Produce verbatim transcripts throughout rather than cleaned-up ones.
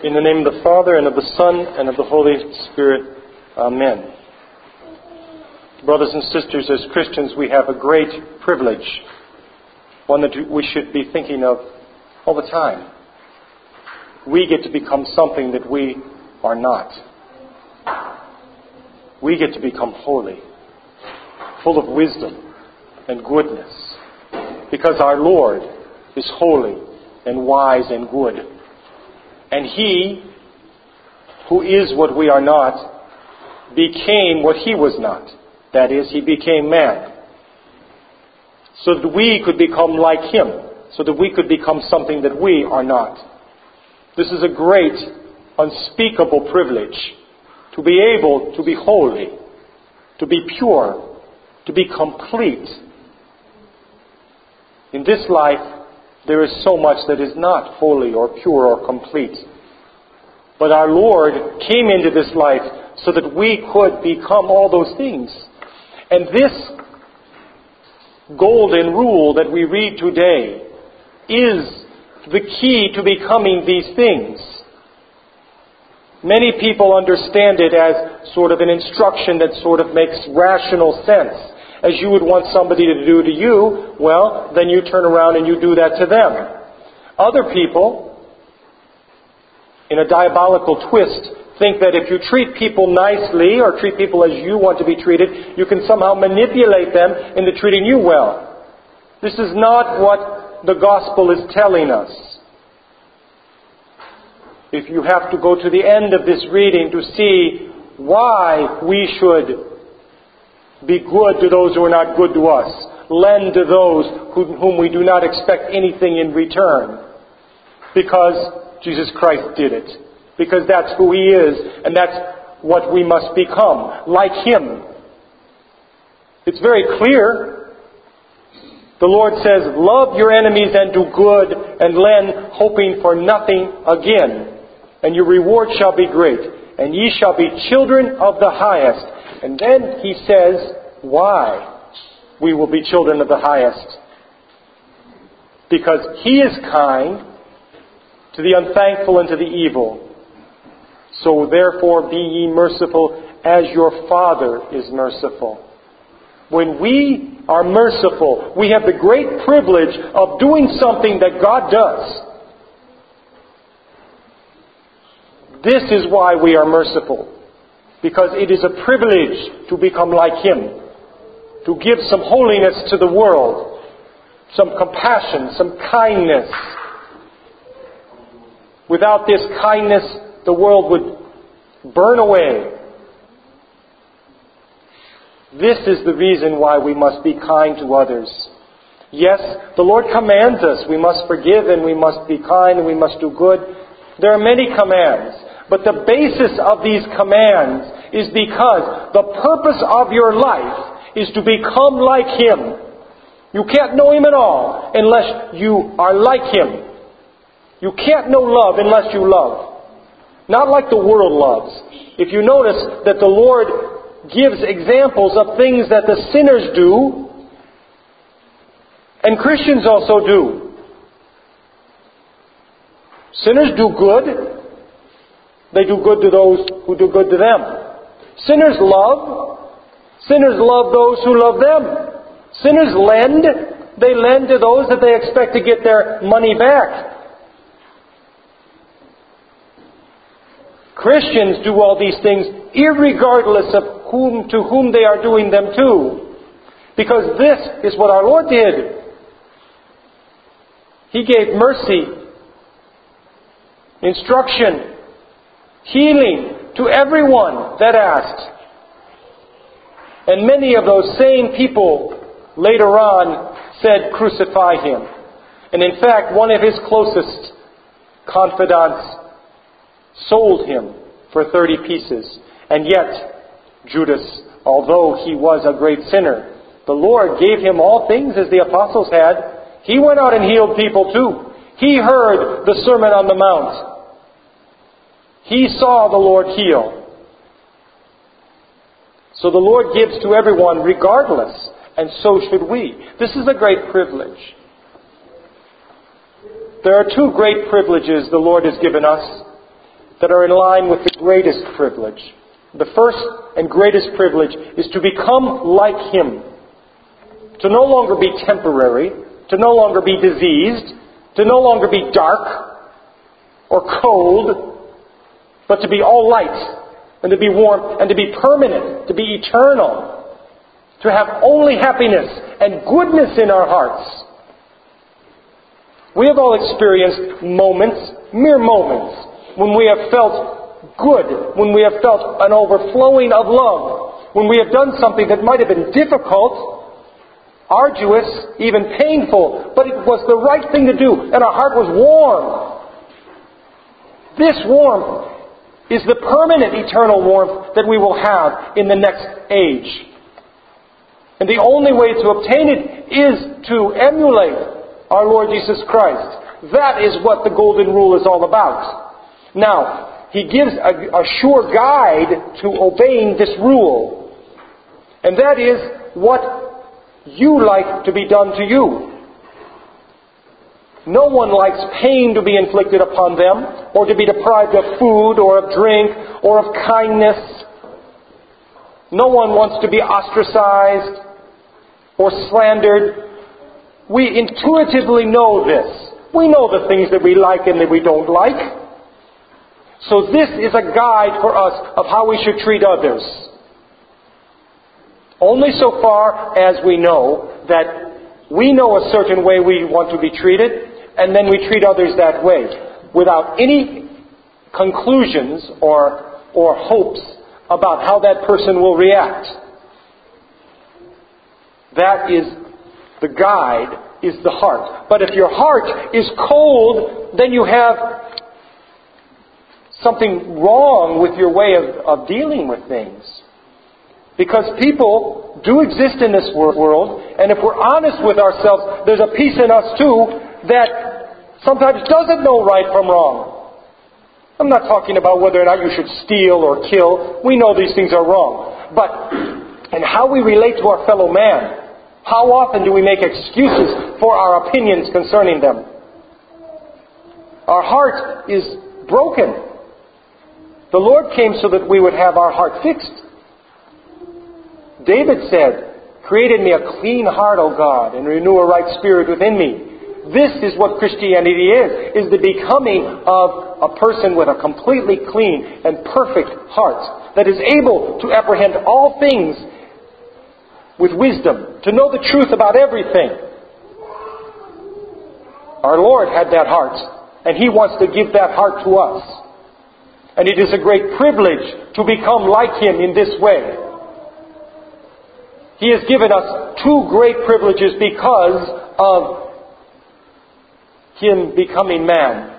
In the name of the Father, and of the Son, and of the Holy Spirit. Amen. Brothers and sisters, as Christians, we have a great privilege, one that we should be thinking of all the time. We get to become something that we are not. We get to become holy, full of wisdom and goodness, because our Lord is holy and wise and good. And He, who is what we are not, became what He was not. That is, He became man. So that we could become like Him. So that we could become something that we are not. This is a great, unspeakable privilege. To be able to be holy. To be pure. To be complete. In this life, there is so much that is not holy or pure or complete. But our Lord came into this life so that we could become all those things. And this golden rule that we read today is the key to becoming these things. Many people understand it as sort of an instruction that sort of makes rational sense. As you would want somebody to do to you, well, then you turn around and you do that to them. Other people, in a diabolical twist, think that if you treat people nicely or treat people as you want to be treated, you can somehow manipulate them into treating you well. This is not what the gospel is telling us. If you have to go to the end of this reading to see why we should be good to those who are not good to us. Lend to those who, whom we do not expect anything in return. Because Jesus Christ did it. Because that's who He is. And that's what we must become. Like Him. It's very clear. The Lord says, love your enemies and do good and lend, hoping for nothing again. And your reward shall be great. And ye shall be children of the highest. And then He says why we will be children of the highest. Because He is kind to the unthankful and to the evil. So therefore be ye merciful as your Father is merciful. When we are merciful, we have the great privilege of doing something that God does. This is why we are merciful. Because it is a privilege to become like Him. To give some holiness to the world. Some compassion, some kindness. Without this kindness, the world would burn away. This is the reason why we must be kind to others. Yes, the Lord commands us. We must forgive and we must be kind and we must do good. There are many commands. But the basis of these commands is because the purpose of your life is to become like Him. You can't know Him at all unless you are like Him. You can't know love unless you love. Not like the world loves. If you notice that the Lord gives examples of things that the sinners do, and Christians also do. Sinners do good. They do good to those who do good to them. Sinners love. Sinners love those who love them. Sinners lend. They lend to those that they expect to get their money back. Christians do all these things irregardless of whom to whom they are doing them to. Because this is what our Lord did. He gave mercy, instruction, healing to everyone that asked. And many of those same people later on said, crucify Him. And in fact, one of His closest confidants sold Him for thirty pieces. And yet, Judas, although he was a great sinner, the Lord gave him all things as the apostles had. He went out and healed people too. He heard the Sermon on the Mount. He saw the Lord heal. So the Lord gives to everyone regardless, and so should we. This is a great privilege. There are two great privileges the Lord has given us. that are in line with the greatest privilege. The first and greatest privilege is to become like Him. To no longer be temporary, to no longer be diseased, to no longer be dark or cold, but to be all light and to be warm and to be permanent, to be eternal, to have only happiness and goodness in our hearts. We have all experienced moments, mere moments, when we have felt good, when we have felt an overflowing of love, when we have done something that might have been difficult, arduous, even painful, but it was the right thing to do, and our heart was warm. This warmth is the permanent eternal warmth that we will have in the next age. And the only way to obtain it is to emulate our Lord Jesus Christ. That is what the Golden Rule is all about. Now, He gives a, a sure guide to obeying this rule. And that is what you like to be done to you. No one likes pain to be inflicted upon them, or to be deprived of food, or of drink, or of kindness. No one wants to be ostracized or slandered. We intuitively know this. We know the things that we like and that we don't like. So this is a guide for us of how we should treat others. Only so far as we know that we know a certain way we want to be treated, and then we treat others that way, without any conclusions or, or hopes about how that person will react. That is the guide, is the heart. But if your heart is cold, then you have something wrong with your way of, of dealing with things. Because people do exist in this world, and if we're honest with ourselves, there's a piece in us too that sometimes doesn't know right from wrong. I'm not talking about whether or not you should steal or kill. We know these things are wrong. But in how we relate to our fellow man, how often do we make excuses for our opinions concerning them? Our heart is broken. The Lord came so that we would have our heart fixed. David said, "Create in me a clean heart, O God, and renew a right spirit within me." This is what Christianity is, is the becoming of a person with a completely clean and perfect heart that is able to apprehend all things with wisdom, to know the truth about everything. Our Lord had that heart, and He wants to give that heart to us. And it is a great privilege to become like Him in this way. He has given us two great privileges because of Him becoming man.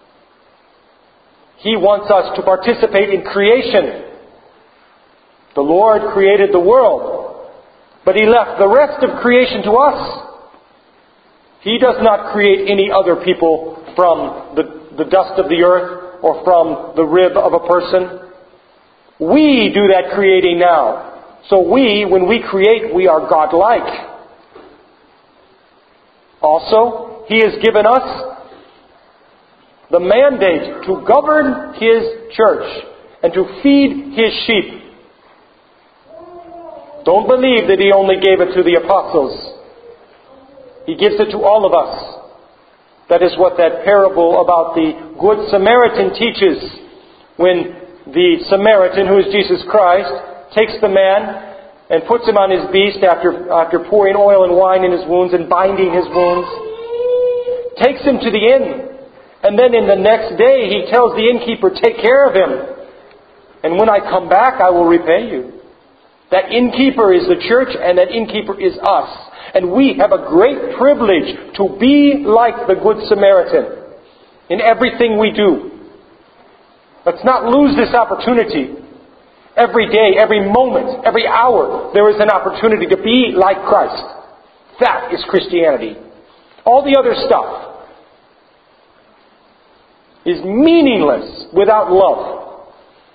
He wants us to participate in creation. The Lord created the world, but He left the rest of creation to us. He does not create any other people from the, the dust of the earth or from the rib of a person. We do that creating now. So we, when we create, we are God-like. Also, He has given us the mandate to govern His church and to feed His sheep. Don't believe that He only gave it to the apostles. He gives it to all of us. That is what that parable about the Good Samaritan teaches. When the Samaritan, who is Jesus Christ, takes the man and puts him on his beast after, after pouring oil and wine in his wounds and binding his wounds, takes him to the inn. And then in the next day he tells the innkeeper, "Take care of him. And when I come back, I will repay you." That innkeeper is the church, and that innkeeper is us. And we have a great privilege to be like the Good Samaritan in everything we do. Let's not lose this opportunity. Every day, every moment, every hour, there is an opportunity to be like Christ. That is Christianity. All the other stuff is meaningless without love.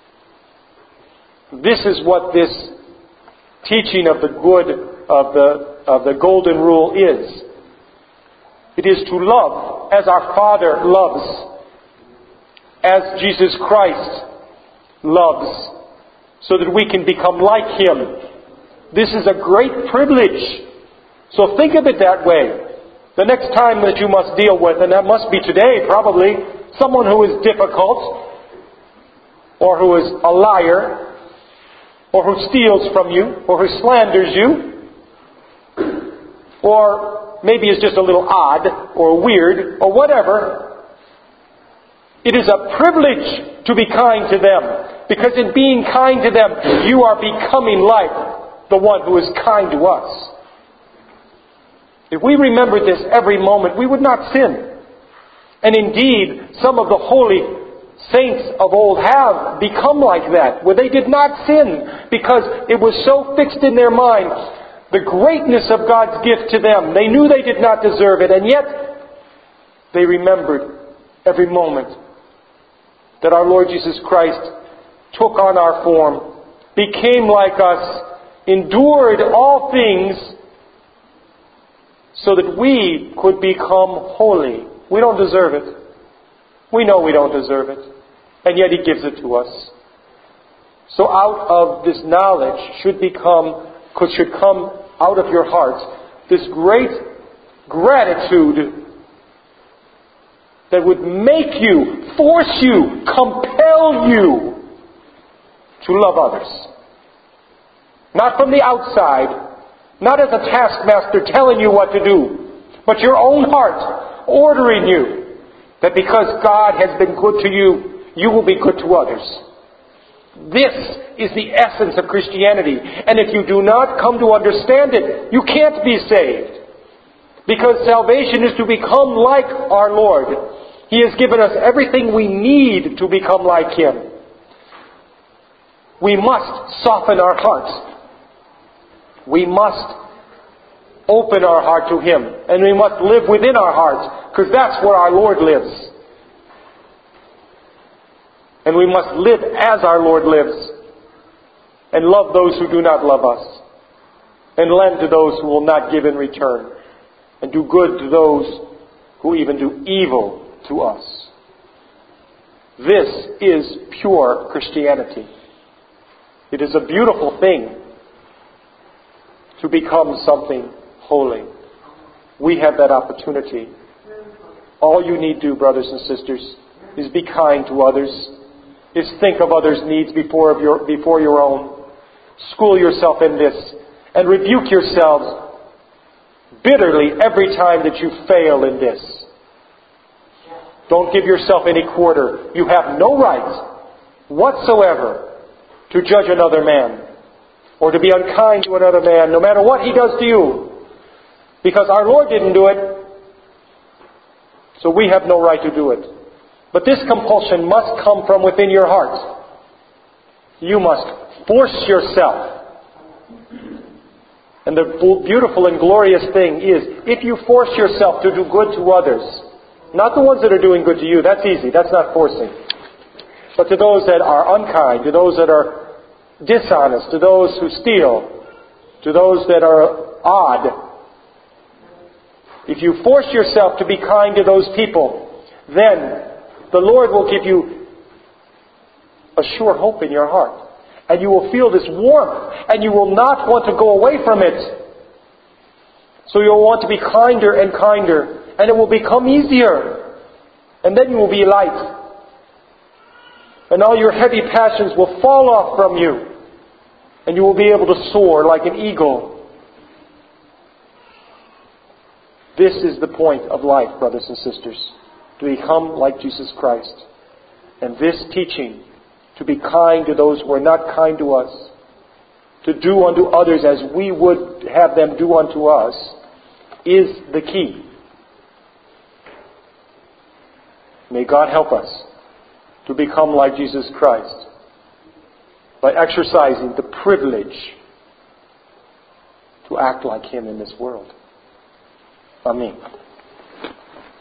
This is what this teaching of the good, of the, of the Golden Rule is. It is to love as our Father loves. as Jesus Christ loves, so that we can become like Him. This is a great privilege. So think of it that way. The next time that you must deal with, and that must be today probably, someone who is difficult, or who is a liar, or who steals from you, or who slanders you, or maybe is just a little odd, or weird, or whatever, it is a privilege to be kind to them. Because in being kind to them, you are becoming like the one who is kind to us. If we remembered this every moment, we would not sin. And indeed, some of the holy saints of old have become like that, where they did not sin because it was so fixed in their mind the greatness of God's gift to them. They knew they did not deserve it, and yet they remembered every moment that our Lord Jesus Christ took on our form, became like us, endured all things so that we could become holy. We don't deserve it. We know we don't deserve it. And yet He gives it to us. So out of this knowledge should become, should come out of your hearts this great gratitude that would make you, force you, compel you to love others. Not from the outside, not as a taskmaster telling you what to do, but your own heart ordering you that because God has been good to you, you will be good to others. This is the essence of Christianity. And if you do not come to understand it, you can't be saved. Because salvation is to become like our Lord. He has given us everything we need to become like Him. We must soften our hearts. We must open our heart to Him. And we must live within our hearts, because that's where our Lord lives. And we must live as our Lord lives. And love those who do not love us. And lend to those who will not give in return. And do good to those who even do evil to us. This is pure Christianity. It is a beautiful thing to become something holy. We have that opportunity. All you need to do, brothers and sisters, is be kind to others. Is think of others' needs before, of your, before your own. School yourself in this. And rebuke yourselves bitterly every time that you fail in this. Don't give yourself any quarter. You have no right whatsoever to judge another man or to be unkind to another man, no matter what he does to you. Because our Lord didn't do it, so we have no right to do it. But this compulsion must come from within your heart. You must force yourself. And the beautiful and glorious thing is, if you force yourself to do good to others, not the ones that are doing good to you, that's easy, that's not forcing. But to those that are unkind, to those that are dishonest, to those who steal, to those that are odd, if you force yourself to be kind to those people, then the Lord will give you a sure hope in your heart. And you will feel this warmth, and you will not want to go away from it. So you'll want to be kinder and kinder, and it will become easier. And then you will be light. And all your heavy passions will fall off from you, and you will be able to soar like an eagle. This is the point of life, brothers and sisters, to become like Jesus Christ. And this teaching, to be kind to those who are not kind to us, to do unto others as we would have them do unto us, is the key. May God help us to become like Jesus Christ by exercising the privilege to act like Him in this world. Amen.